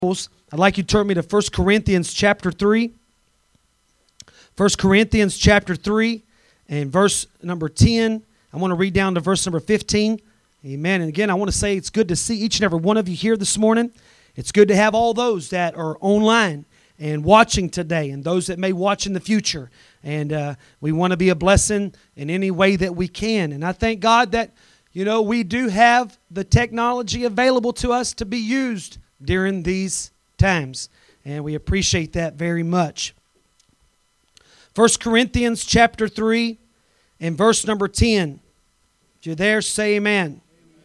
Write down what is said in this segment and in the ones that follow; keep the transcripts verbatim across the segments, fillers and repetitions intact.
I'd like you to turn me to First Corinthians chapter three. First Corinthians chapter three and verse number ten. I want to read down to verse number fifteen. Amen. And again, I want to say it's good to see each and every one of you here this morning. It's good to have all those that are online and watching today and those that may watch in the future. And uh, we want to be a blessing in any way that we can. And I thank God that, you know, we do have the technology available to us to be used during these times, and we appreciate that very much. First Corinthians chapter three and verse number ten. If you're there, say amen. Amen.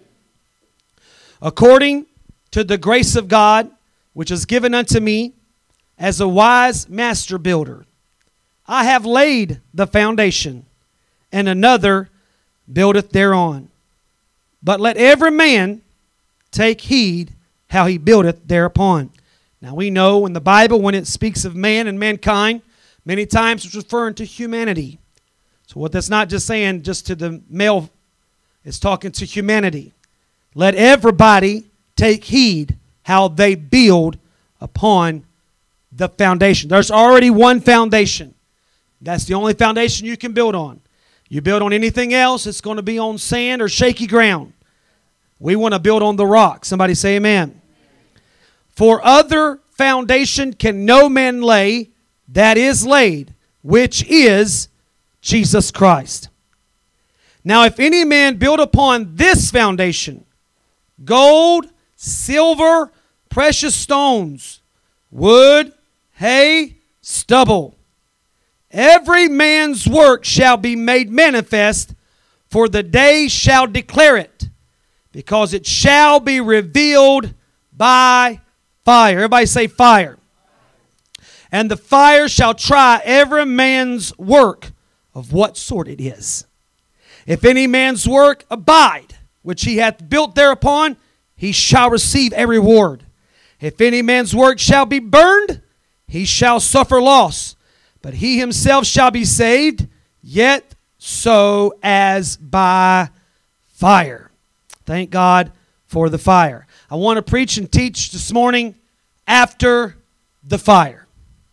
According to the grace of God, which is given unto me as a wise master builder, I have laid the foundation, and another buildeth thereon. But let every man take heed how he buildeth thereupon. Now we know in the Bible when it speaks of man and mankind, many times it's referring to humanity. So what that's not just saying just to the male, it's talking to humanity. Let everybody take heed how they build upon the foundation. There's already one foundation. That's the only foundation you can build on. You build on anything else, it's going to be on sand or shaky ground. We want to build on the rock. Somebody say amen. For other foundation can no man lay that is laid, which is Jesus Christ. Now if any man build upon this foundation, gold, silver, precious stones, wood, hay, stubble, every man's work shall be made manifest, for the day shall declare it, because it shall be revealed by fire. Everybody say fire. And the fire shall try every man's work of what sort it is. If any man's work abide, which he hath built thereupon, he shall receive a reward. If any man's work shall be burned, he shall suffer loss. But he himself shall be saved, yet so as by fire. Thank God for the fire. I want to preach and teach this morning after the fire.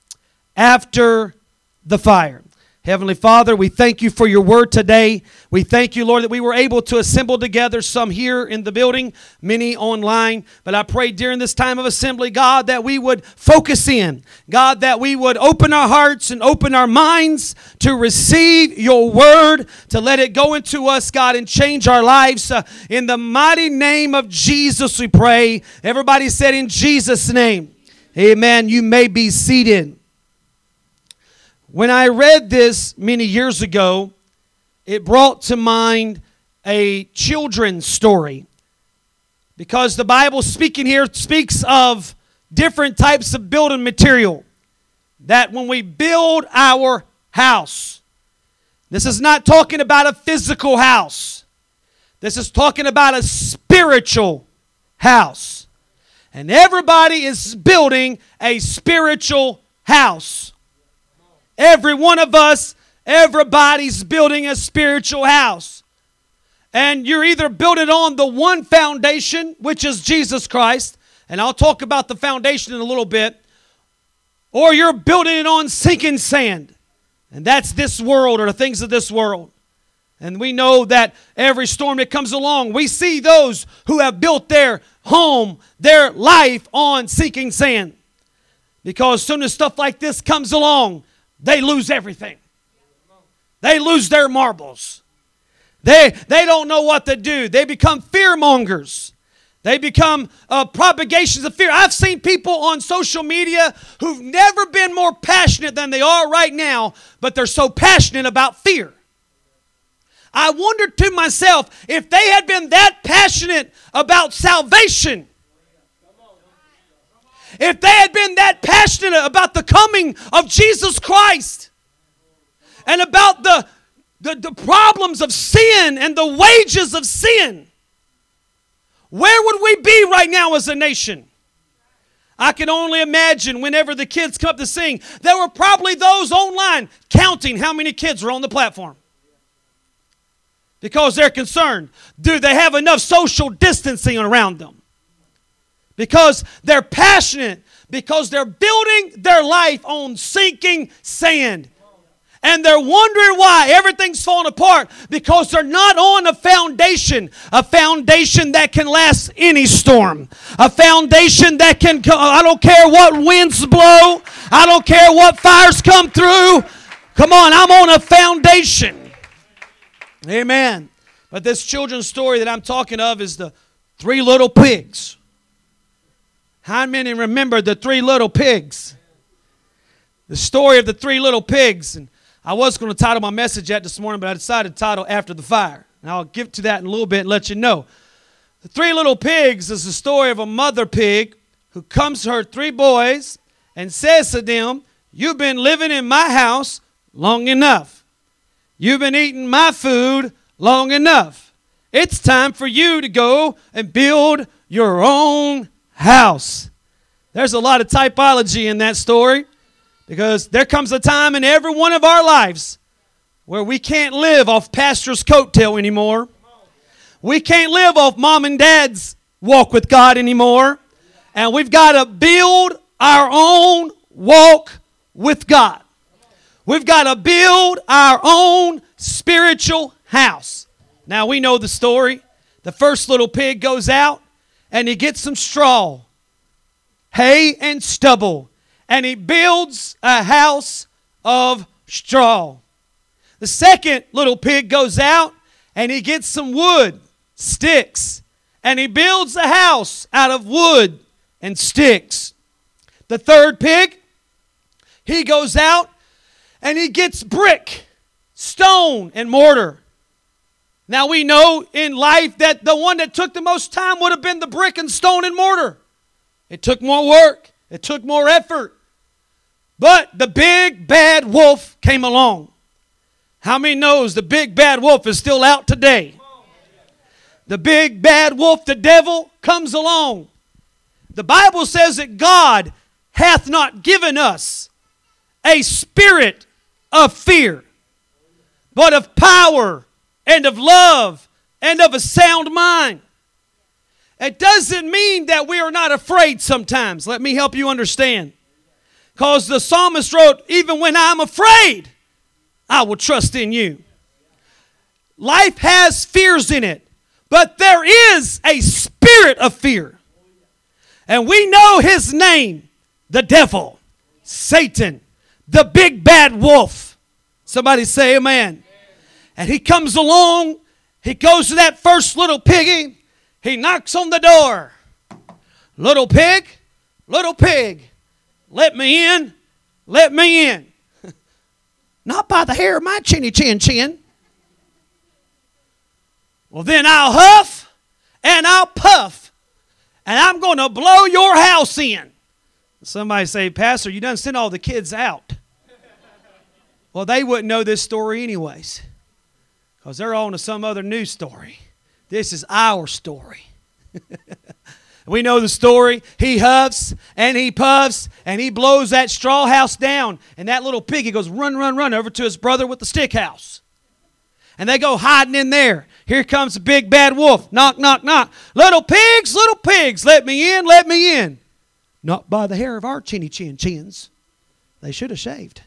After the fire. Heavenly Father, we thank you for your word today. We thank you, Lord, that we were able to assemble together, some here in the building, many online. But I pray during this time of assembly, God, that we would focus in. God, that we would open our hearts and open our minds to receive your word, to let it go into us, God, and change our lives. Uh, in the mighty name of Jesus, we pray. Everybody said in Jesus' name. Amen. You may be seated. When I read this many years ago, it brought to mind a children's story. Because the Bible speaking here speaks of different types of building material. That when we build our house, this is not talking about a physical house. This is talking about a spiritual house. And everybody is building a spiritual house. Every one of us, everybody's building a spiritual house. And you're either building on the one foundation, which is Jesus Christ, and I'll talk about the foundation in a little bit, or you're building it on sinking sand, and that's this world or the things of this world. And we know that every storm that comes along, we see those who have built their home, their life on sinking sand. Because as soon as stuff like this comes along, they lose everything. They lose their marbles. They, they don't know what to do. They become fear mongers. They become uh, propagations of fear. I've seen people on social media who've never been more passionate than they are right now, but they're so passionate about fear. I wondered to myself, if they had been that passionate about salvation, if they had been that passionate about the coming of Jesus Christ and about the, the, the problems of sin and the wages of sin, where would we be right now as a nation? I can only imagine whenever the kids come up to sing, there were probably those online counting how many kids were on the platform. Because they're concerned. Do they have enough social distancing around them? because they're passionate, because they're building their life on sinking sand. And they're wondering why everything's falling apart, because they're not on a foundation, a foundation that can last any storm, a foundation that can, I don't care what winds blow, I don't care what fires come through. Come on, I'm on a foundation. Amen. But this children's story that I'm talking of is the three little pigs. How many remember the three little pigs? The story of the three little pigs. And I was going to title my message that this morning, but I decided to title After the Fire. And I'll get to that in a little bit and let you know. The three little pigs is the story of a mother pig who comes to her three boys and says to them, you've been living in my house long enough. You've been eating my food long enough. It's time for you to go and build your own house. There's a lot of typology in that story. Because there comes a time in every one of our lives where we can't live off pastor's coattail anymore. We can't live off mom and dad's walk with God anymore. And we've got to build our own walk with God. We've got to build our own spiritual house. Now we know the story. The first little pig goes out and he gets some straw, hay and stubble. And he builds a house of straw. The second little pig goes out and he gets some wood, sticks, and he builds a house out of wood and sticks. The third pig, he goes out and he gets brick, stone, and mortar. Now we know in life that the one that took the most time would have been the brick and stone and mortar. It took more work. It took more effort. But the big bad wolf came along. How many knows the big bad wolf is still out today? The big bad wolf, the devil, comes along. The Bible says that God hath not given us a spirit of fear, but of power and of love and of a sound mind. It doesn't mean that we are not afraid sometimes. Let me help you understand. Because the psalmist wrote, even when I'm afraid, I will trust in you. Life has fears in it, but there is a spirit of fear. And we know his name, the devil, Satan, the big bad wolf. Somebody say amen. And he comes along, he goes to that first little piggy, he knocks on the door. Little pig, little pig, let me in, let me in. Not by the hair of my chinny chin chin. Well, then I'll huff and I'll puff and I'm going to blow your house in. Somebody say, Pastor, you done sent all the kids out. Well, they wouldn't know this story anyways, because they're on to some other news story. This is our story. We know the story. He huffs and he puffs and he blows that straw house down. And that little piggy goes run, run, run over to his brother with the stick house. And they go hiding in there. Here comes the big bad wolf. Knock, knock, knock. Little pigs, little pigs, let me in, let me in. Not by the hair of our chinny chin chins. They should have shaved.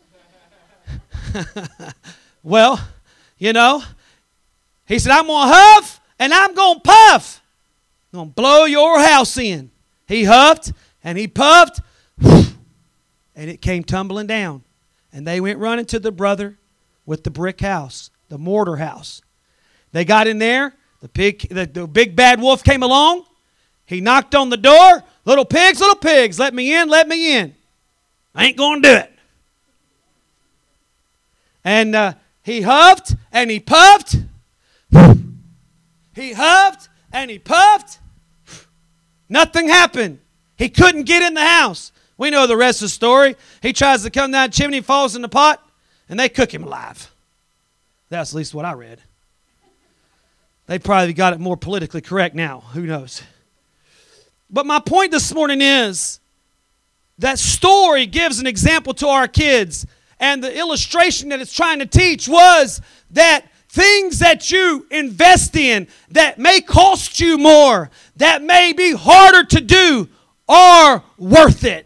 Well, you know, he said, I'm going to huff and I'm going to puff. I'm going to blow your house in. He huffed and he puffed, and it came tumbling down. And they went running to the brother with the brick house, the mortar house. They got in there. The pig, the, the big bad wolf came along. He knocked on the door. Little pigs, little pigs, let me in, let me in. I ain't going to do it. And uh, he huffed and he puffed. He huffed and he puffed. Nothing happened. He couldn't get in the house. We know the rest of the story. He tries to come down the chimney, falls in the pot, and they cook him alive. That's at least what I read. They probably got it more politically correct now. Who knows? But my point this morning is that story gives an example to our kids. And the illustration that it's trying to teach was that things that you invest in that may cost you more, that may be harder to do, are worth it.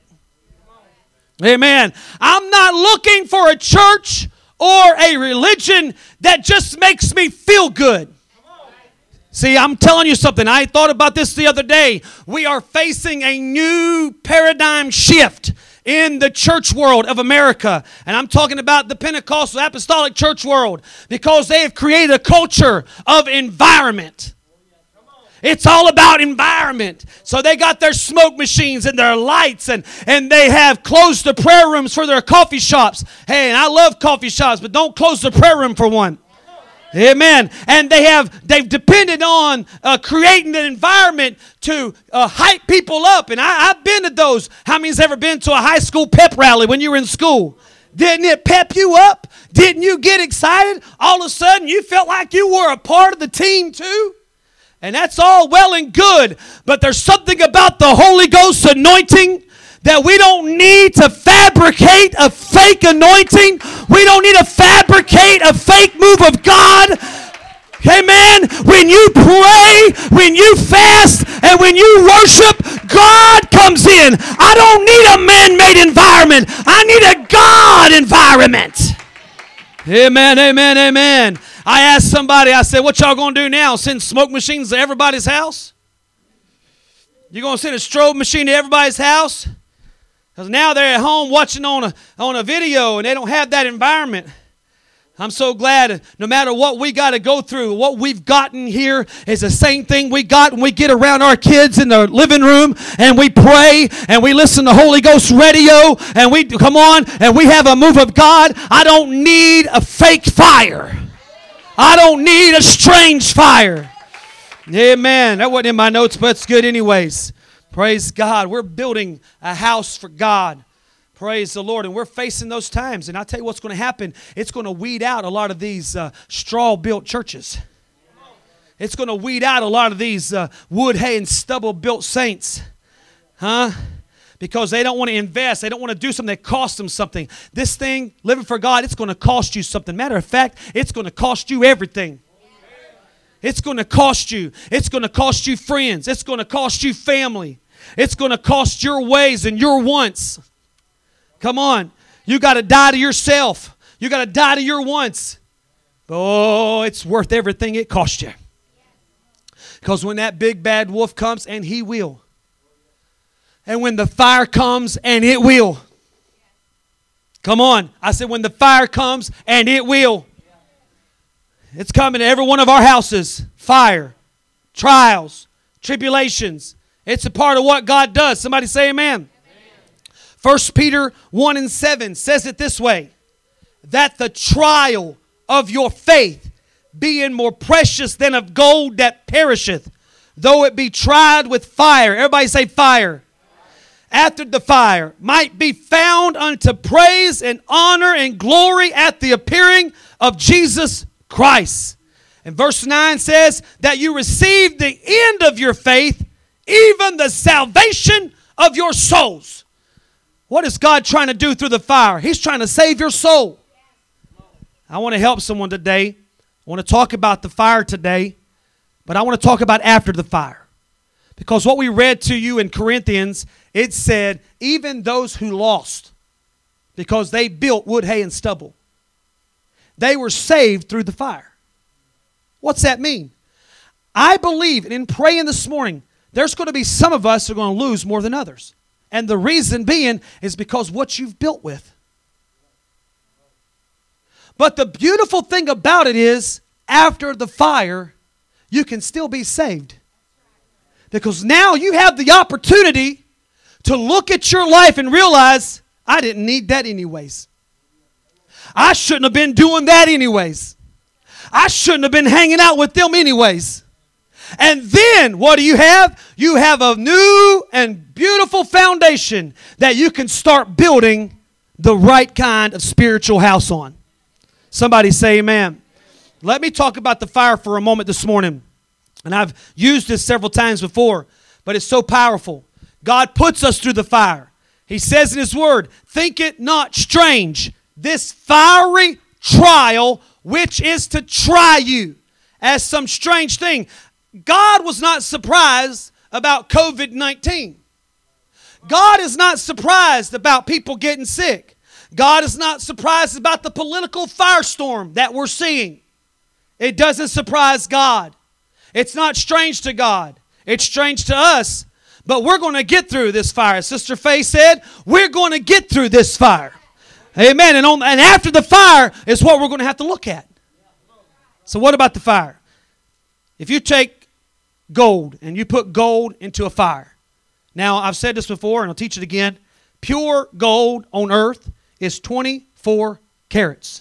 Amen. I'm not looking for a church or a religion that just makes me feel good. See, I'm telling you something. I thought about this the other day. We are facing a new paradigm shift in the church world of America. And I'm talking about the Pentecostal Apostolic Church world, because they have created a culture of environment. It's all about environment. So they got their smoke machines and their lights, and, and they have closed the prayer rooms for their coffee shops. Hey, and I love coffee shops, but don't close the prayer room for one. Amen. And they have, they've depended on uh, creating an environment to uh, hype people up. And I, I've been to those. How many's ever been to a high school pep rally when you were in school? Didn't it pep you up? Didn't you get excited? All of a sudden you felt like you were a part of the team too? And that's all well and good. But there's something about the Holy Ghost anointing that we don't need to fabricate a fake anointing. We don't need to fabricate a fake move of God. Amen. When you pray, when you fast, and when you worship, God comes in. I don't need a man-made environment. I need a God environment. Amen, amen, amen. I asked somebody, I said, what y'all going to do now? Send smoke machines to everybody's house? You going to send a strobe machine to everybody's house? Because now they're at home watching on a, on a video and they don't have that environment. I'm so glad no matter what we got to go through, what we've gotten here is the same thing we got when we get around our kids in the living room and we pray and we listen to Holy Ghost radio and we come on and we have a move of God. I don't need a fake fire. I don't need a strange fire. Amen. That wasn't in my notes, but it's good anyways. Praise God. We're building a house for God. Praise the Lord. And we're facing those times. And I'll tell you what's going to happen. It's going to weed out a lot of these uh, straw-built churches. It's going to weed out a lot of these uh, wood, hay, and stubble-built saints. Huh? Because they don't want to invest. They don't want to do something that costs them something. This thing, living for God, it's going to cost you something. Matter of fact, it's going to cost you everything. It's going to cost you. It's going to cost you friends. It's going to cost you family. It's going to cost your ways and your wants. Come on. You got to die to yourself. You got to die to your wants. Oh, it's worth everything it cost you. Because when that big bad wolf comes, and he will. And when the fire comes, and it will. Come on. I said when the fire comes, and it will. It's coming to every one of our houses. Fire, trials, tribulations. It's a part of what God does. Somebody say amen. Amen. First Peter one and seven says it this way. That the trial of your faith, being more precious than of gold that perisheth, though it be tried with fire. Everybody say fire. After the fire, might be found unto praise and honor and glory at the appearing of Jesus Christ. And verse nine says that you receive the end of your faith, even the salvation of your souls. What is God trying to do through the fire? He's trying to save your soul. I want to help someone today. I want to talk about the fire today, but I want to talk about after the fire. Because what we read to you in Corinthians, it said, even those who lost, because they built wood, hay, and stubble, they were saved through the fire. What's that mean? I believe, and in praying this morning, there's going to be some of us who are going to lose more than others. And the reason being is because what you've built with. But the beautiful thing about it is, after the fire, you can still be saved. Because now you have the opportunity to look at your life and realize, I didn't need that anyways. I shouldn't have been doing that anyways. I shouldn't have been hanging out with them anyways. And then what do you have? You have a new and beautiful foundation that you can start building the right kind of spiritual house on. Somebody say amen. Let me talk about the fire for a moment this morning. And I've used this several times before, but it's so powerful. God puts us through the fire. He says in His Word, think it not strange, this fiery trial which is to try you as some strange thing. God was not surprised about covid nineteen. God is not surprised about people getting sick. God is not surprised about the political firestorm that we're seeing. It doesn't surprise God. It's not strange to God. It's strange to us. But we're going to get through this fire. Sister Faye said, we're going to get through this fire. Amen. And, on, and after the fire is what we're going to have to look at. So what about the fire? If you take gold and you put gold into a fire. Now, I've said this before and I'll teach it again. Pure gold on earth is twenty-four carats.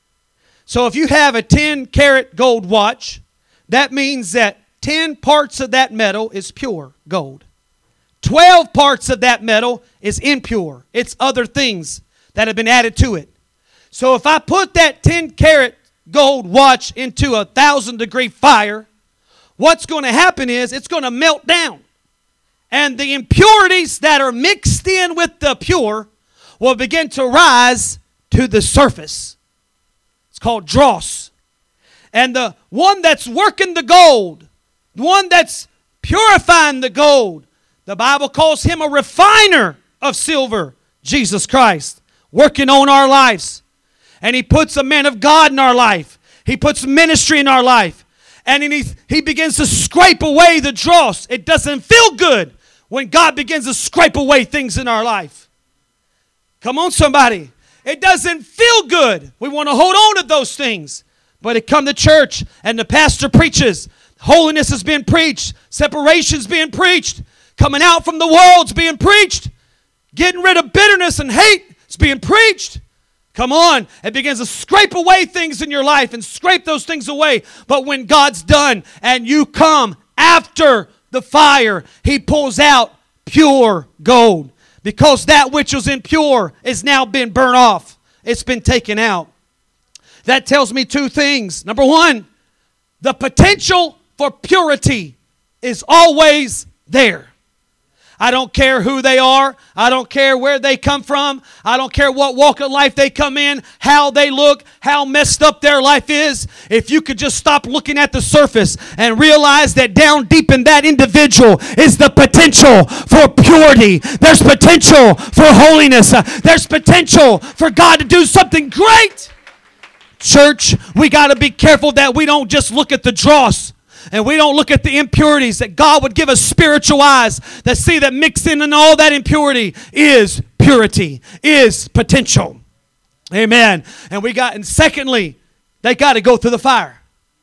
So if you have a ten carat gold watch, that means that ten parts of that metal is pure gold. twelve parts of that metal is impure. It's other things that have been added to it. So if I put that ten carat gold watch into a thousand degree fire, what's going to happen is it's going to melt down. And the impurities that are mixed in with the pure will begin to rise to the surface. It's called dross. And the one that's working the gold, the one that's purifying the gold, the Bible calls him a refiner of silver, Jesus Christ, working on our lives. And he puts a man of God in our life. He puts ministry in our life. And he, he begins to scrape away the dross. It doesn't feel good when God begins to scrape away things in our life. Come on, somebody. It doesn't feel good. We want to hold on to those things. But it come to church and the pastor preaches. Holiness is being preached. Separation's being preached. Coming out from the world's being preached. Getting rid of bitterness and hate is being preached. Come on. It begins to scrape away things in your life and scrape those things away. But when God's done and you come after the fire, he pulls out pure gold. Because that which was impure is now been burnt off. It's been taken out. That tells me two things. Number one, the potential for purity is always there. I don't care who they are. I don't care where they come from. I don't care what walk of life they come in, how they look, how messed up their life is. If you could just stop looking at the surface and realize that down deep in that individual is the potential for purity. There's potential for holiness. Uh, there's potential for God to do something great. Church, we got to be careful that we don't just look at the dross. And we don't look at the impurities, that God would give us spiritual eyes that see that mixed in and all that impurity is purity, is potential. Amen. And we got, and secondly, they got to go through the fire.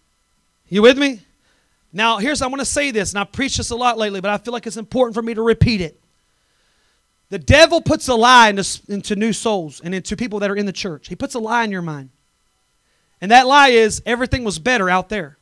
You with me? Now, here's, I want to say this, and I've preached this a lot lately, but I feel like it's important for me to repeat it. The devil puts a lie into, into new souls and into people that are in the church. He puts a lie in your mind. And that lie is everything was better out there.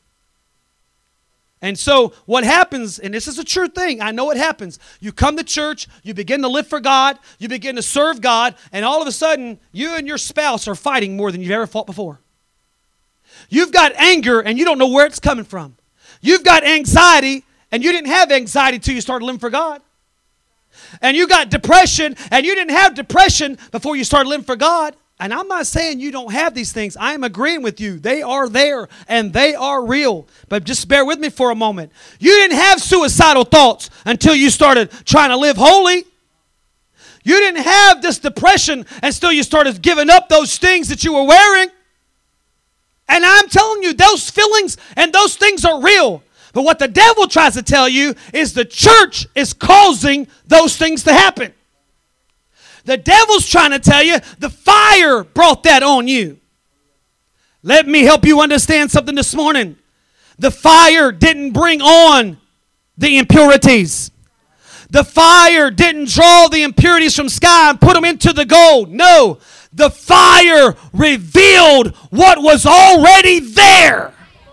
And so what happens, and this is a true thing, I know it happens. You come to church, you begin to live for God, you begin to serve God, and all of a sudden, you and your spouse are fighting more than you've ever fought before. You've got anger, and you don't know where it's coming from. You've got anxiety, and you didn't have anxiety until you started living for God. And you got depression, and you didn't have depression before you started living for God. And I'm not saying you don't have these things. I am agreeing with you. They are there and they are real. But just bear with me for a moment. You didn't have suicidal thoughts until you started trying to live holy. You didn't have this depression until you started giving up those things that you were wearing. And I'm telling you, those feelings and those things are real. But what the devil tries to tell you is the church is causing those things to happen. The devil's trying to tell you the fire brought that on you. Let me help you understand something this morning. The fire didn't bring on the impurities. The fire didn't draw the impurities from sky and put them into the gold. No, the fire revealed what was already there.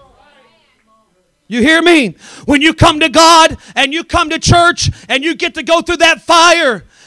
You hear me? When you come to God and you come to church and you get to go through that fire,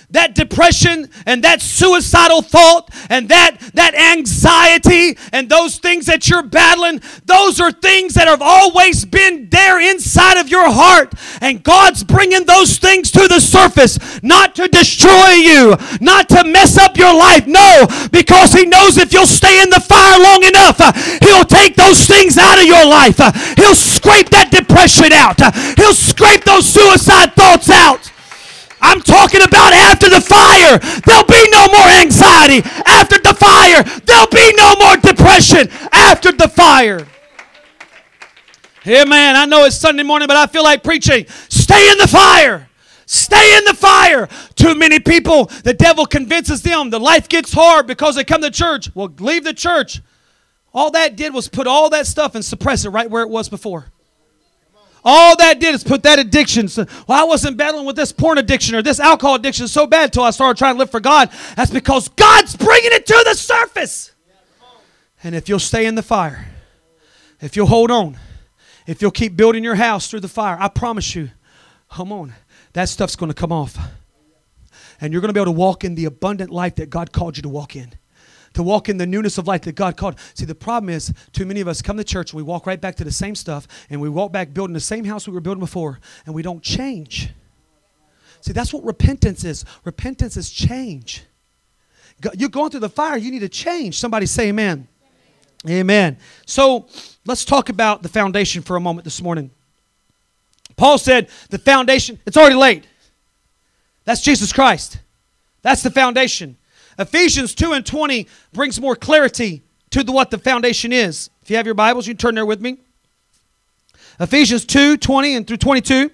that depression and that suicidal thought and that, that anxiety and those things that you're battling, those are things that have always been there inside of your heart. And God's bringing those things to the surface, not to destroy you, not to mess up your life. No, because He knows if you'll stay in the fire long enough, uh, He'll take those things out of your life. Uh, he'll scrape that depression out. Uh, he'll scrape those suicide thoughts out. I'm talking about after the fire, there'll be no more anxiety. After the fire, there'll be no more depression. After the fire. Hey, man, I know it's Sunday morning, but I feel like preaching. Stay in the fire. Stay in the fire. Too many people, the devil convinces them the life gets hard because they come to church. Well, leave the church. All that did was put all that stuff and suppress it right where it was before. All that did is put that addiction. So, well, I wasn't battling with this porn addiction or this alcohol addiction so bad until I started trying to live for God. That's because God's bringing it to the surface. And if you'll stay in the fire, if you'll hold on, if you'll keep building your house through the fire, I promise you, come on, that stuff's going to come off. And you're going to be able to walk in the abundant life that God called you to walk in. To walk in the newness of life that God called. See, the problem is, too many of us come to church, we walk right back to the same stuff, and we walk back building the same house we were building before, and we don't change. See, that's what repentance is. Repentance is change. You're going through the fire, you need to change. Somebody say amen. Amen. Amen. So, let's talk about the foundation for a moment this morning. Paul said, the foundation, it's already laid. That's Jesus Christ. That's the foundation. Ephesians two and twenty brings more clarity to the, what the foundation is. If you have your Bibles, you can turn there with me. Ephesians two, twenty and through twenty-two.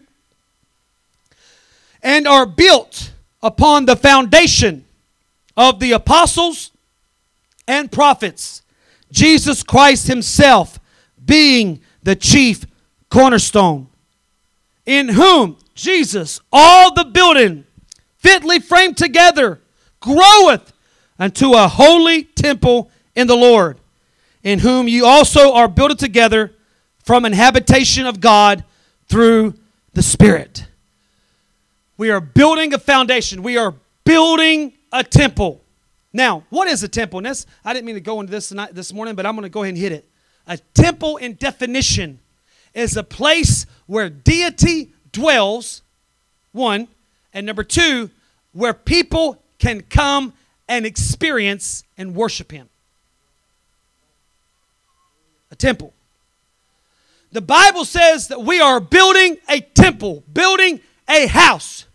And are built upon the foundation of the apostles and prophets, Jesus Christ Himself being the chief cornerstone, in whom Jesus, all the building fitly framed together, groweth unto a holy temple in the Lord, in whom you also are built together from an habitation of God through the Spirit. We are building a foundation. We are building a temple. Now, what is a temple? And this, I didn't mean to go into this tonight, this morning, but I'm going to go ahead and hit it. A temple, in definition, is a place where deity dwells, one, and number two, where people can come and experience and worship Him. A temple. The Bible says that we are building a temple, building a house.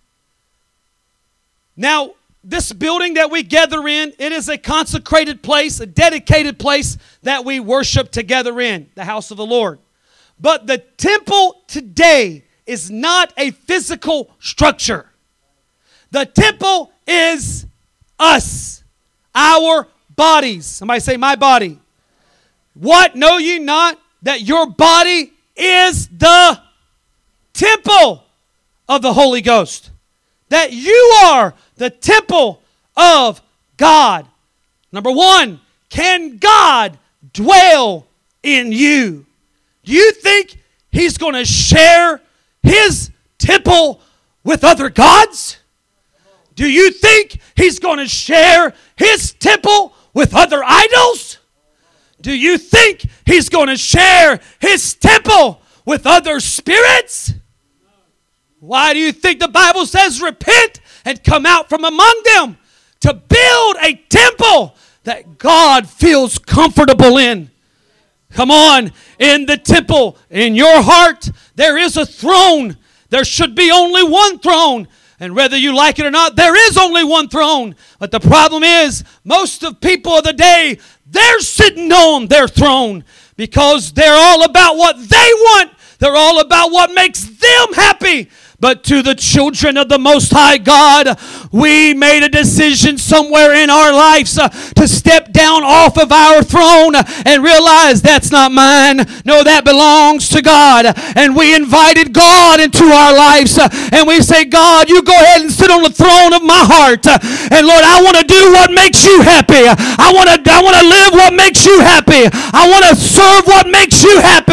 Now, this building that we gather in, it is a consecrated place, a dedicated place that we worship together in, the house of the Lord. But the temple today is not a physical structure. The temple is us, our bodies. Somebody say, my body. What? Know ye not that your body is the temple of the Holy Ghost? That you are the temple of God. Number one, can God dwell in you? Do you think He's going to share His temple with other gods? Do you think He's going to share His temple with other idols? Do you think He's going to share His temple with other spirits? Why do you think the Bible says repent and come out from among them? To build a temple that God feels comfortable in. Come on, in the temple, in your heart, there is a throne. There should be only one throne. And whether you like it or not, there is only one throne. But the problem is, most of people of the day, they're sitting on their throne because they're all about what they want. They're all about what makes them happy. But to the children of the Most High God, we made a decision somewhere in our lives uh, to step down off of our throne and realize that's not mine. No, that belongs to God. And we invited God into our lives. Uh, and we say, God, you go ahead and sit on the throne of my heart. Uh, and Lord, I want to do what makes you happy. I want to I want to live what makes you happy. I want to serve what makes you happy.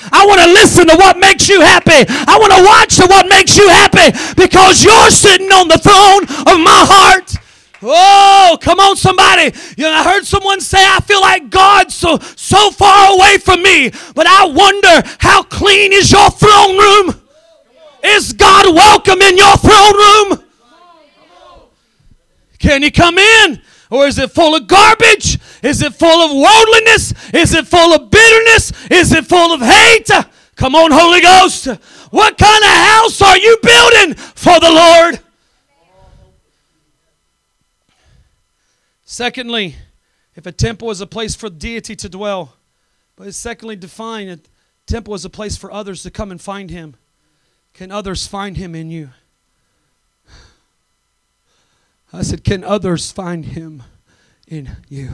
I want to listen to what makes you happy. I want to watch to what makes you happy because you're sitting on the throne of my heart. Oh, come on, somebody. You know, I heard someone say, I feel like God's so, so far away from me. But I wonder, how clean is your throne room? Is God welcome in your throne room? Can He come in? Or is it full of garbage? Is it full of worldliness? Is it full of bitterness? Is it full of hate? Come on, Holy Ghost. What kind of house are you building for the Lord? Secondly, if a temple is a place for deity to dwell, but it's secondly defined, a temple is a place for others to come and find Him. Can others find Him in you? I said, can others find Him in you?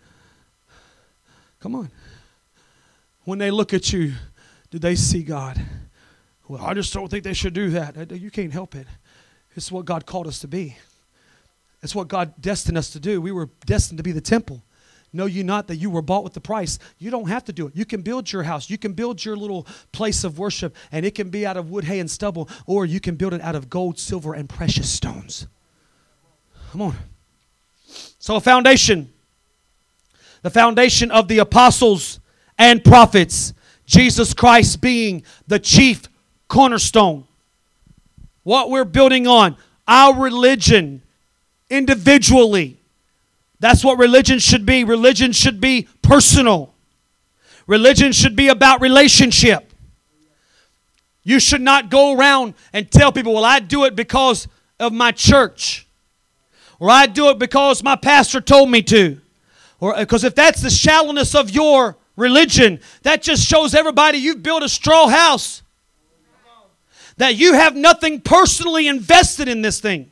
Come on. When they look at you, do they see God? Well, I just don't think they should do that. You can't help it. It's what God called us to be. It's what God destined us to do. We were destined to be the temple. Know you not that you were bought with the price? You don't have to do it. You can build your house. You can build your little place of worship, and it can be out of wood, hay, and stubble, or you can build it out of gold, silver, and precious stones. Come on. So a foundation. The foundation of the apostles and prophets. Jesus Christ being the chief cornerstone. What we're building on. Our religion. Individually. That's what religion should be. Religion should be personal. Religion should be about relationship. You should not go around and tell people, well, I do it because of my church. Or I do it because my pastor told me to. Or because if that's the shallowness of your religion, that just shows everybody you've built a straw house. That you have nothing personally invested in this thing.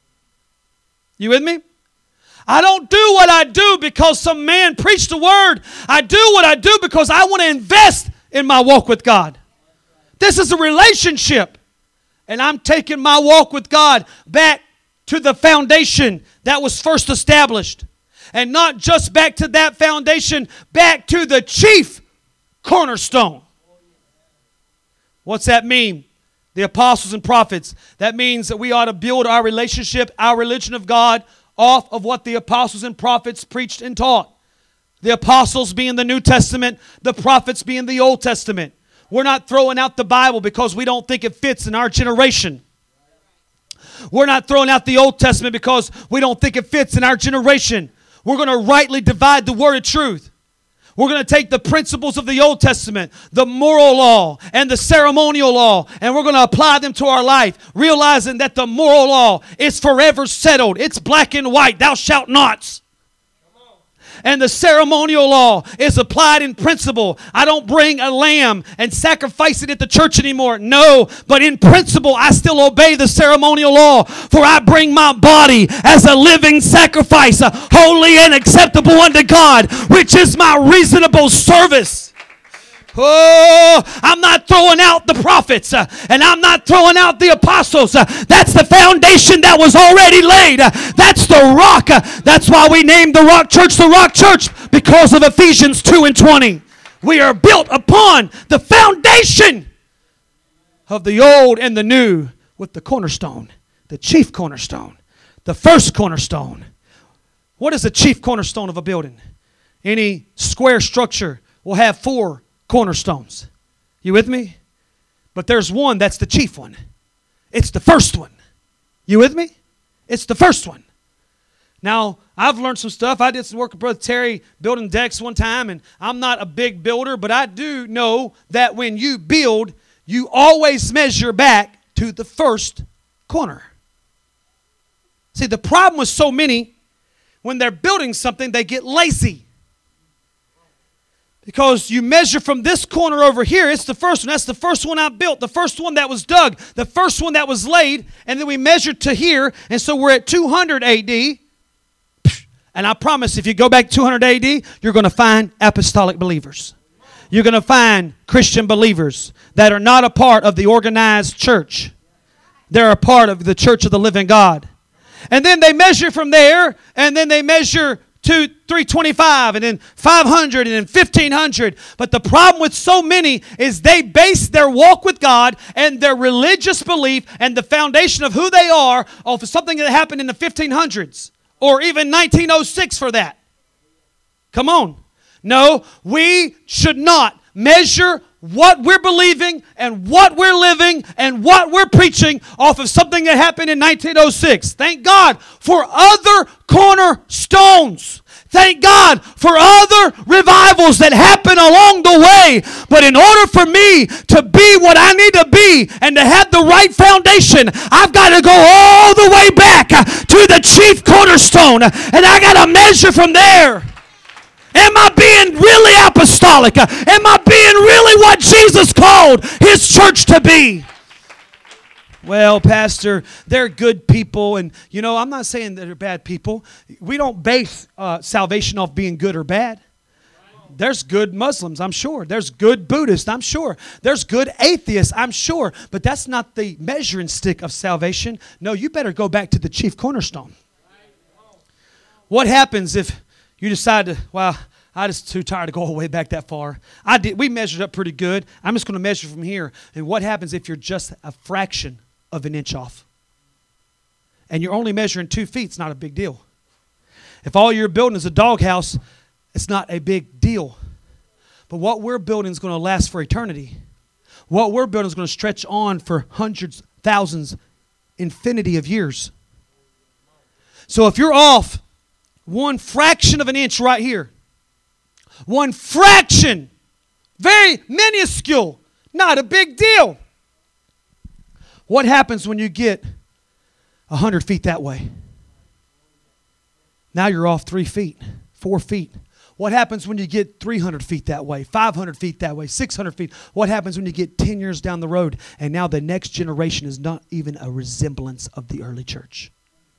You with me? I don't do what I do because some man preached the word. I do what I do because I want to invest in my walk with God. This is a relationship. And I'm taking my walk with God back to the foundation that was first established. And not just back to that foundation, back to the chief cornerstone. What's that mean? The apostles and prophets. That means that we ought to build our relationship, our religion of God, off of what the apostles and prophets preached and taught. The apostles being the New Testament, the prophets being the Old Testament. We're not throwing out the Bible because we don't think it fits in our generation. We're not throwing out the Old Testament because we don't think it fits in our generation. We're going to rightly divide the word of truth. We're going to take the principles of the Old Testament, the moral law and the ceremonial law, and we're going to apply them to our life, realizing that the moral law is forever settled. It's black and white. Thou shalt not. And the ceremonial law is applied in principle. I don't bring a lamb and sacrifice it at the church anymore. No, but in principle, I still obey the ceremonial law. For I bring my body as a living sacrifice, holy and acceptable unto God, which is my reasonable service. Oh, I'm not throwing out the prophets, uh, and I'm not throwing out the apostles. Uh, that's the foundation that was already laid. Uh, that's the rock. Uh, that's why we named the Rock Church the Rock Church, because of Ephesians two and twenty. We are built upon the foundation of the old and the new with the cornerstone, the chief cornerstone, the first cornerstone. What is the chief cornerstone of a building? Any square structure will have four cornerstones. You with me? But there's one that's the chief one. It's the first one. You with me? It's the first one. Now, I've learned some stuff. I did some work with Brother Terry building decks one time, and I'm not a big builder, but I do know that when you build, you always measure back to the first corner. See, the problem with so many, when they're building something, they get lazy. Because you measure from this corner over here, it's the first one. That's the first one I built, the first one that was dug, the first one that was laid, and then we measured to here, and so we're at two hundred A D. And I promise if you go back two hundred A D, you're going to find apostolic believers. You're going to find Christian believers that are not a part of the organized church. They're a part of the church of the living God. And then they measure from there, and then they measure two, three twenty-five, and then five hundred, and then fifteen hundred. But the problem with so many is they base their walk with God and their religious belief and the foundation of who they are off of something that happened in the fifteen hundreds or even nineteen oh six for that. Come on. No, we should not measure what we're believing and what we're living and what we're preaching off of something that happened in nineteen oh six. Thank God for other cornerstones. Thank God for other revivals that happen along the way. But in order for me to be what I need to be and to have the right foundation, I've got to go all the way back to the chief cornerstone. And I got to measure from there. Am I being really apostolic? Am I being really what Jesus called his church to be? Well, Pastor, they're good people. And, you know, I'm not saying that they're bad people. We don't base uh, salvation off being good or bad. There's good Muslims, I'm sure. There's good Buddhists, I'm sure. There's good atheists, I'm sure. But that's not the measuring stick of salvation. No, you better go back to the chief cornerstone. What happens if you decide to, well, I'm just too tired to go all the way back that far. I did. We measured up pretty good. I'm just going to measure from here. And what happens if you're just a fraction of an inch off? And you're only measuring two feet, it's not a big deal. If all you're building is a doghouse, it's not a big deal. But what we're building is going to last for eternity. What we're building is going to stretch on for hundreds, thousands, infinity of years. So if you're off one fraction of an inch right here, one fraction, very minuscule, not a big deal. What happens when you get a hundred feet that way? Now you're off three feet, four feet. What happens when you get three hundred feet that way, five hundred feet that way, six hundred feet? What happens when you get ten years down the road and now the next generation is not even a resemblance of the early church?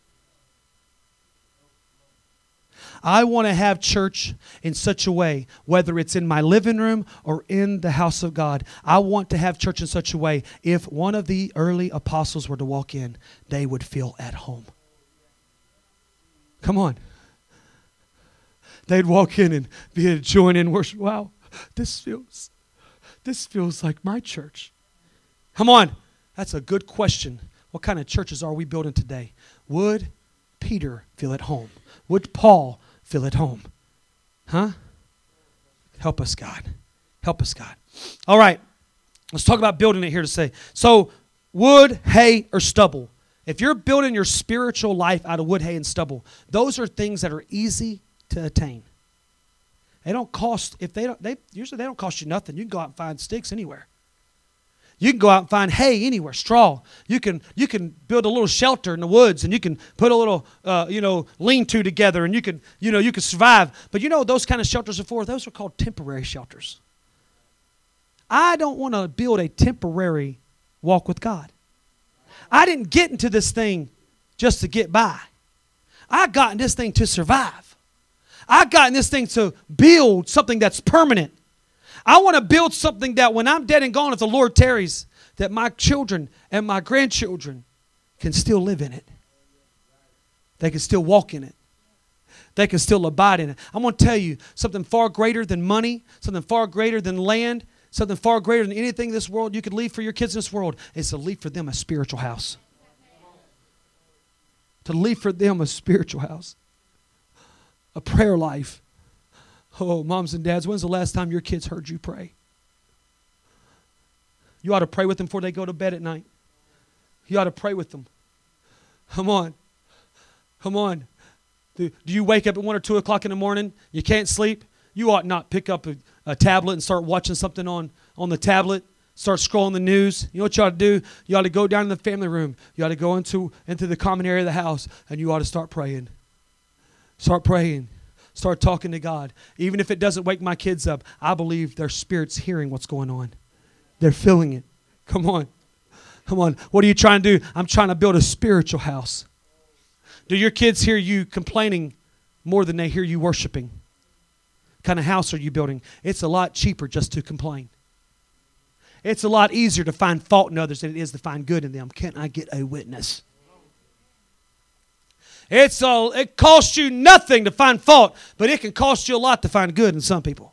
I want to have church in such a way, whether it's in my living room or in the house of God. I want to have church in such a way, if one of the early apostles were to walk in, they would feel at home. Come on. They'd walk in and be able to join in worship. Wow, this feels, this feels like my church. Come on. That's a good question. What kind of churches are we building today? Would Peter feel at home? Would Paul feel at home? Huh? Help us, God. Help us, God. All right. Let's talk about building it here to say. So, wood, hay, or stubble. If you're building your spiritual life out of wood, hay, and stubble, those are things that are easy to attain. They don't cost, if they don't, they usually they don't cost you nothing. You can go out and find sticks anywhere. You can go out and find hay anywhere, straw. You can you can build a little shelter in the woods, and you can put a little uh, you know lean-to together, and you can you know you can survive. But you know what those kind of shelters are for? Those are called temporary shelters. I don't want to build a temporary walk with God. I didn't get into this thing just to get by. I got in this thing to survive. I got in this thing to build something that's permanent. I want to build something that when I'm dead and gone, if the Lord tarries, that my children and my grandchildren can still live in it. They can still walk in it. They can still abide in it. I'm going to tell you something far greater than money, something far greater than land, something far greater than anything in this world you could leave for your kids in this world is to leave for them a spiritual house. To leave for them a spiritual house. A prayer life. Oh, moms and dads, when's the last time your kids heard you pray? You ought to pray with them before they go to bed at night. You ought to pray with them. Come on. Come on. Do, do you wake up at one or two o'clock in the morning? You can't sleep? You ought not pick up a, a tablet and start watching something on, on the tablet. Start scrolling the news. You know what you ought to do? You ought to go down in the family room. You ought to go into, into the common area of the house, and you ought to start praying. Start praying. Start talking to God. Even if it doesn't wake my kids up, I believe their spirit's hearing what's going on. They're feeling it. Come on. Come on. What are you trying to do? I'm trying to build a spiritual house. Do your kids hear you complaining more than they hear you worshiping? What kind of house are you building? It's a lot cheaper just to complain. It's a lot easier to find fault in others than it is to find good in them. Can I get a witness? It's a, it costs you nothing to find fault, but it can cost you a lot to find good in some people.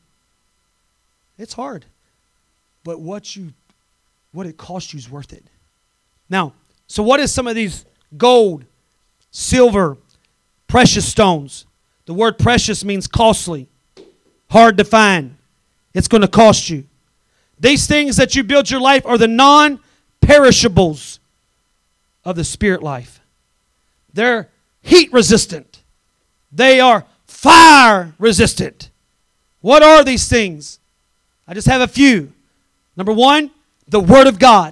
It's hard. But what you, what it costs you is worth it. Now, so what is some of these gold, silver, precious stones? The word precious means costly, hard to find. It's going to cost you. These things that you build your life are the non-perishables of the spirit life. They're heat resistant. They are fire resistant. What are these things? I just have a few. Number one, the Word of God.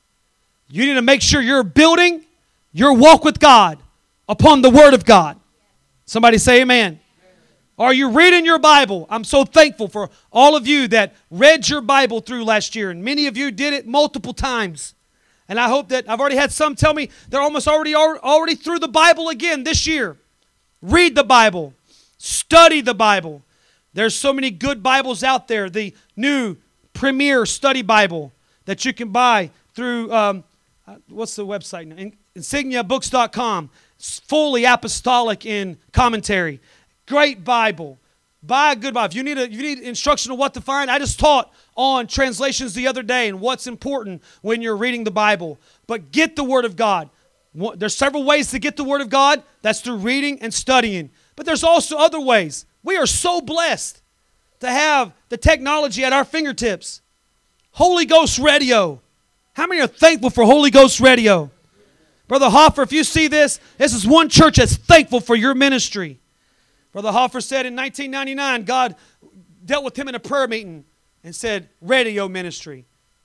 You need to make sure you're building your walk with God upon the Word of God. Somebody say amen. Are you reading your Bible? I'm so thankful for all of you that read your Bible through last year. And many of you did it multiple times. And I hope that I've already had some tell me they're almost already already through the Bible again this year. Read the Bible. Study the Bible. There's so many good Bibles out there. The new Premier Study Bible that you can buy through, um, what's the website now? insignia books dot com. It's fully apostolic in commentary. Great Bible. Buy a good Bible. If you need a, if you need instruction on what to find, I just taught on translations the other day and what's important when you're reading the Bible. But get the Word of God. There's several ways to get the Word of God. That's through reading and studying. But there's also other ways. We are so blessed to have the technology at our fingertips. Holy Ghost Radio. How many are thankful for Holy Ghost Radio? Brother Hoffer, if you see this, this is one church that's thankful for your ministry. Brother Hoffer said in nineteen ninety-nine, God dealt with him in a prayer meeting and said, radio ministry.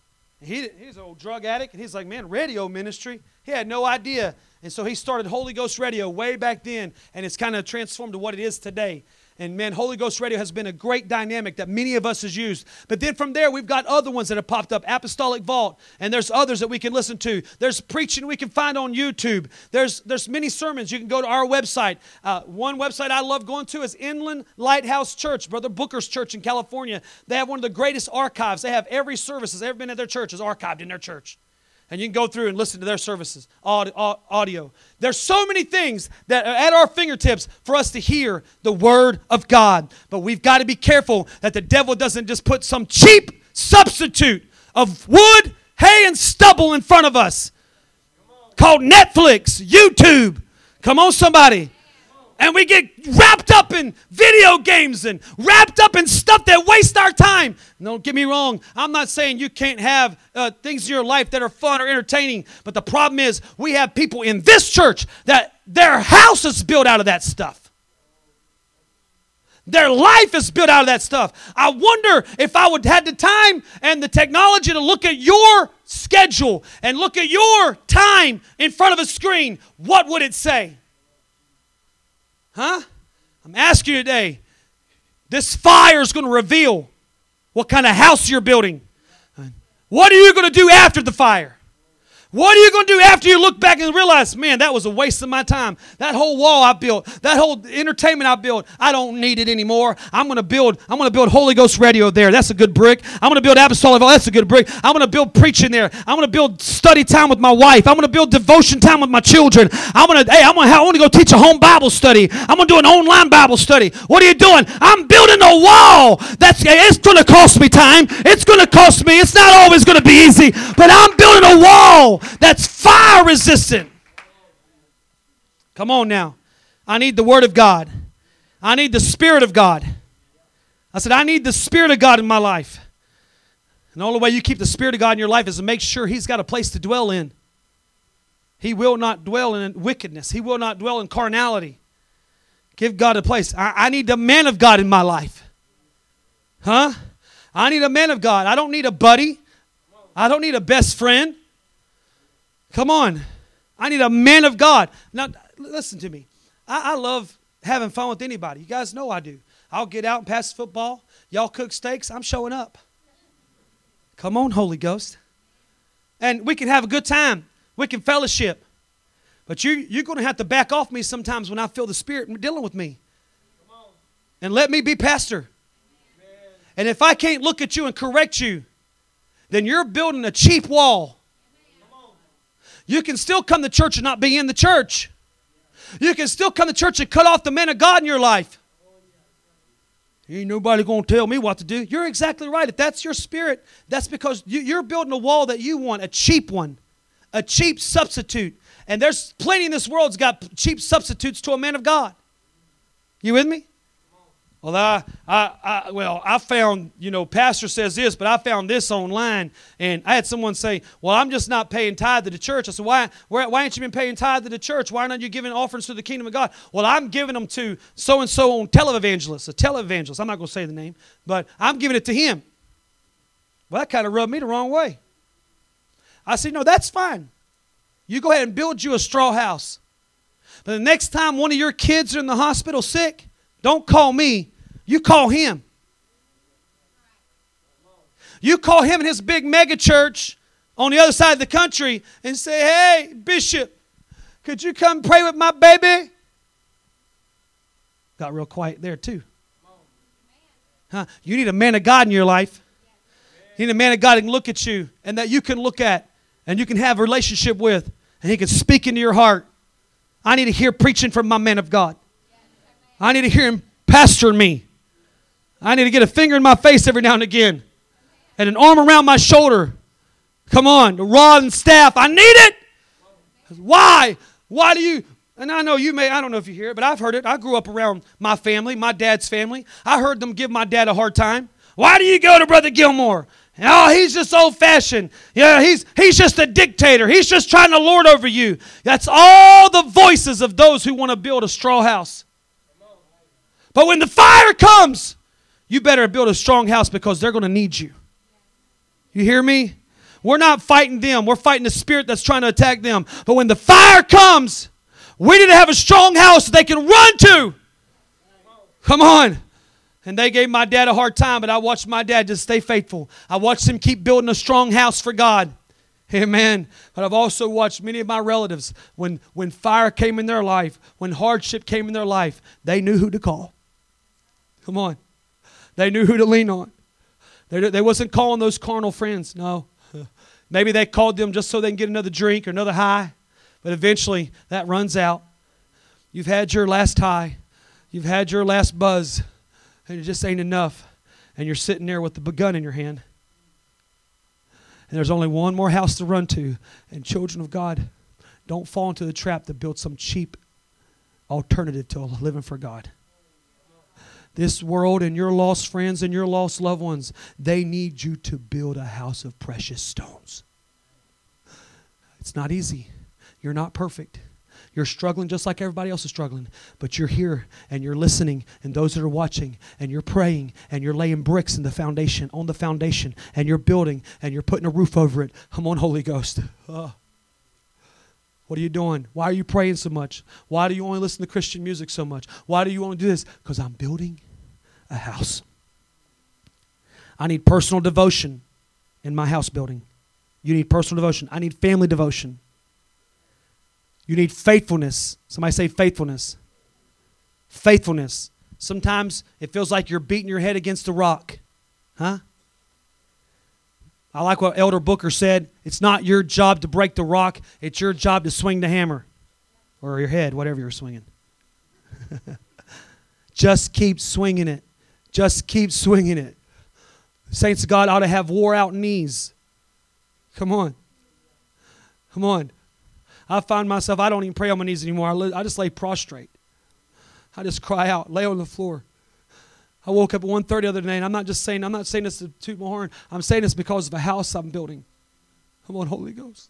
He, he's an old drug addict, and he's like, man, radio ministry? He had no idea. And so he started Holy Ghost Radio way back then, and it's kind of transformed to what it is today. And man, Holy Ghost Radio has been a great dynamic that many of us has used. But then from there, we've got other ones that have popped up. Apostolic Vault. And there's others that we can listen to. There's preaching we can find on YouTube. There's there's many sermons. You can go to our website. Uh, one website I love going to is Inland Lighthouse Church, Brother Booker's church in California. They have one of the greatest archives. They have every service that's ever been at their church is archived in their church. And you can go through and listen to their services, audio. There's so many things that are at our fingertips for us to hear the Word of God. But we've got to be careful that the devil doesn't just put some cheap substitute of wood, hay, and stubble in front of us called Netflix, YouTube. Come on, somebody. And we get wrapped up in video games and wrapped up in stuff that wastes our time. Don't get me wrong. I'm not saying you can't have uh, things in your life that are fun or entertaining. But the problem is we have people in this church that their house is built out of that stuff. Their life is built out of that stuff. I wonder if I would have the time and the technology to look at your schedule and look at your time in front of a screen, what would it say? Huh? I'm asking you today, this fire is going to reveal what kind of house you're building. What are you going to do after the fire? What are you going to do after you look back and realize, man, that was a waste of my time. That whole wall I built, that whole entertainment I built, I don't need it anymore. I'm going to build, I'm going to build Holy Ghost Radio there. That's a good brick. I'm going to build Apostolic. Oh, that's a good brick. I'm going to build preaching there. I'm going to build study time with my wife. I'm going to build devotion time with my children. I'm going to, hey, I'm going to, I want to go teach a home Bible study. I'm going to do an online Bible study. What are you doing? I'm building a wall. That's, it's going to cost me time. It's going to cost me. It's not always going to be easy, but I'm building a wall that's fire resistant. Come on now. I need the Word of God. I need the Spirit of God. I said, I need the Spirit of God in my life. And the only way you keep the Spirit of God in your life is to make sure He's got a place to dwell in. He will not dwell in wickedness. He will not dwell in carnality. Give God a place. I, I need the man of God in my life. Huh? I need a man of God. I don't need a buddy. I don't need a best friend. Come on. I need a man of God. Now, listen to me. I, I love having fun with anybody. You guys know I do. I'll get out and pass the football. Y'all cook steaks. I'm showing up. Come on, Holy Ghost. And we can have a good time. We can fellowship. But you, you're going to have to back off me sometimes when I feel the Spirit dealing with me. And let me be pastor. Amen. And if I can't look at you and correct you, then you're building a cheap wall. You can still come to church and not be in the church. You can still come to church and cut off the man of God in your life. Ain't nobody going to tell me what to do. You're exactly right. If that's your spirit, that's because you, you're building a wall that you want, a cheap one, a cheap substitute. And there's plenty in this world that's got cheap substitutes to a man of God. You with me? Well, I, I, I, well, I found, you know, pastor says this, but I found this online, and I had someone say, well, I'm just not paying tithe to the church. I said, why, why, why ain't you been paying tithe to the church? Why aren't you giving offerings to the kingdom of God? Well, I'm giving them to so-and-so on televangelist, a televangelist. I'm not going to say the name, but I'm giving it to him. Well, that kind of rubbed me the wrong way. I said, no, that's fine. You go ahead and build you a straw house. But the next time one of your kids are in the hospital sick, don't call me. You call him. You call him in his big mega church on the other side of the country and say, hey, Bishop, could you come pray with my baby? Got real quiet there too. Huh? You need a man of God in your life. You need a man of God that can look at you and that you can look at and you can have a relationship with, and he can speak into your heart. I need to hear preaching from my man of God. I need to hear him pastoring me. I need to get a finger in my face every now and again and an arm around my shoulder. Come on, the rod and staff. I need it. Why? Why do you? And I know you may, I don't know if you hear it, but I've heard it. I grew up around my family, my dad's family. I heard them give my dad a hard time. Why do you go to Brother Gilmore? Oh, he's just old-fashioned. Yeah, he's he's just a dictator. He's just trying to lord over you. That's all the voices of those who want to build a straw house. But when the fire comes, you better build a strong house because they're going to need you. You hear me? We're not fighting them. We're fighting the spirit that's trying to attack them. But when the fire comes, we need to have a strong house they can run to. Come on. And they gave my dad a hard time, but I watched my dad just stay faithful. I watched him keep building a strong house for God. Amen. But I've also watched many of my relatives, when, when fire came in their life, when hardship came in their life, they knew who to call. Come on. They knew who to lean on. They, they wasn't calling those carnal friends. No. Maybe they called them just so they can get another drink or another high. But eventually, that runs out. You've had your last high. You've had your last buzz. And it just ain't enough. And you're sitting there with the gun in your hand. And there's only one more house to run to. And children of God, don't fall into the trap to build some cheap alternative to living for God. This world and your lost friends and your lost loved ones, they need you to build a house of precious stones. It's not easy. You're not perfect. You're struggling just like everybody else is struggling. But you're here and you're listening, and those that are watching, and you're praying, and you're laying bricks in the foundation, on the foundation, and you're building, and you're putting a roof over it. Come on, Holy Ghost. Oh. What are you doing? Why are you praying so much? Why do you only listen to Christian music so much? Why do you only do this? Because I'm building a house. I need personal devotion in my house building. You need personal devotion. I need family devotion. You need faithfulness. Somebody say faithfulness. Faithfulness. Sometimes it feels like you're beating your head against a rock. Huh? I like what Elder Booker said. It's not your job to break the rock. It's your job to swing the hammer. Or your head, whatever you're swinging. Just keep swinging it. Just keep swinging it. Saints of God ought to have wore out knees. Come on. Come on. I find myself, I don't even pray on my knees anymore. I, li- I just lay prostrate. I just cry out, lay on the floor. I woke up at one thirty the other day, and I'm not just saying, I'm not saying this to toot my horn. I'm saying this because of a house I'm building. Come on, Holy Ghost.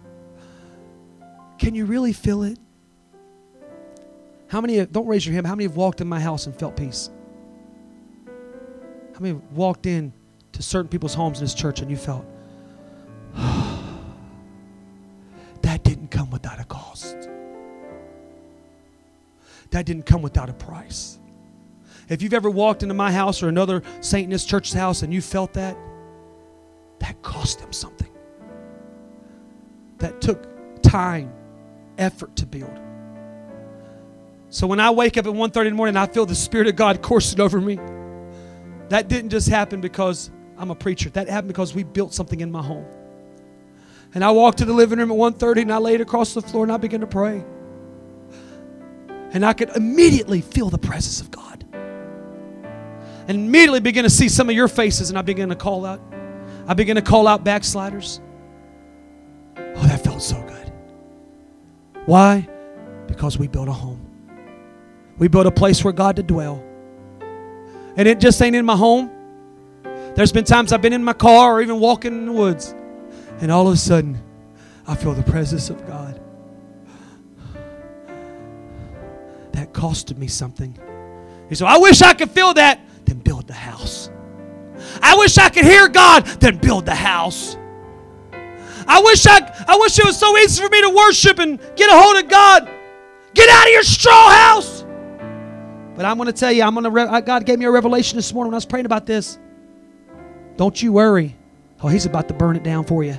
Can you really feel it? How many, don't raise your hand, how many have walked in my house and felt peace? How many have walked in to certain people's homes in this church and you felt, that didn't come without a cost. That didn't come without a price. If you've ever walked into my house or another saint in this church's house and you felt that, that cost them something. That took time, effort to build. So when I wake up at one thirty in the morning and I feel the Spirit of God coursing over me, that didn't just happen because I'm a preacher. That happened because we built something in my home. And I walked to the living room at one thirty and I laid across the floor and I began to pray. And I could immediately feel the presence of God. And immediately begin to see some of your faces, and I begin to call out. I begin to call out backsliders. Oh, that felt so good. Why? Because we built a home. We built a place for God to dwell. And it just ain't in my home. There's been times I've been in my car or even walking in the woods, and all of a sudden, I feel the presence of God. That costed me something. He said, I wish I could feel that. Then build the house. I wish I could hear God. Then build the house. I wish I, I wish it was so easy for me to worship and get a hold of God. Get out of your straw house. But I'm going to tell you, I'm going to. Re- God gave me a revelation this morning when I was praying about this. Don't you worry. Oh, He's about to burn it down for you.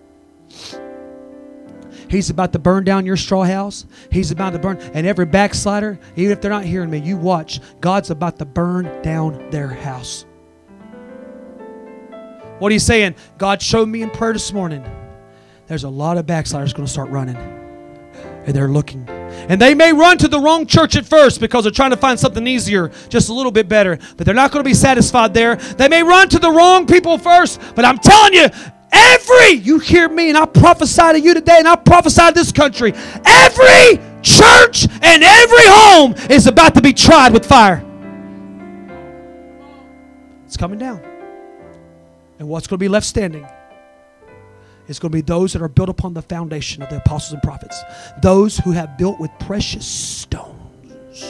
He's about to burn down your straw house. He's about to burn. And every backslider, even if they're not hearing me, you watch. God's about to burn down their house. What are you saying? God showed me in prayer this morning. There's a lot of backsliders going to start running. And they're looking. And they may run to the wrong church at first because they're trying to find something easier, just a little bit better. But they're not going to be satisfied there. They may run to the wrong people first. But I'm telling you, every, you hear me, and I prophesy to you today, and I prophesy to this country, every church and every home is about to be tried with fire. It's coming down. And what's going to be left standing is going to be those that are built upon the foundation of the apostles and prophets. Those who have built with precious stones.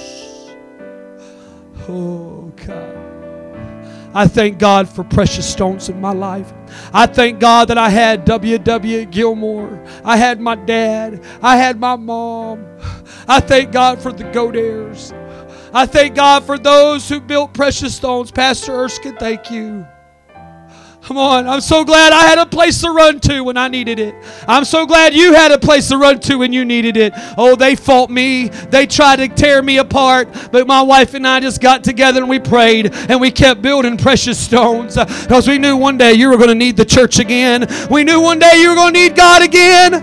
Oh, God. I thank God for precious stones in my life. I thank God that I had W W Gilmore. I had my dad. I had my mom. I thank God for the Godairs. I thank God for those who built precious stones. Pastor Erskine, thank you. Come on, I'm so glad I had a place to run to when I needed it. I'm so glad you had a place to run to when you needed it. Oh, they fought me. They tried to tear me apart. But my wife and I just got together and we prayed. And we kept building precious stones. Because we knew one day you were going to need the church again. We knew one day you were going to need God again.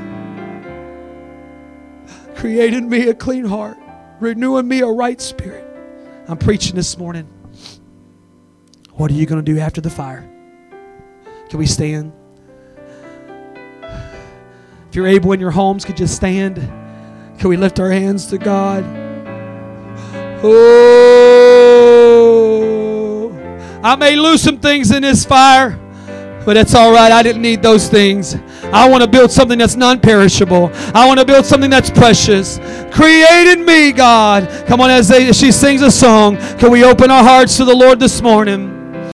Created me a clean heart. Renewing me a right spirit. I'm preaching this morning. What are you going to do after the fire? Can we stand? If you're able in your homes, could you stand? Can we lift our hands to God? Oh, I may lose some things in this fire, but it's all right. I didn't need those things. I want to build something that's non-perishable. I want to build something that's precious. Create in me, God. Come on, as, they, as she sings a song, can we open our hearts to the Lord this morning?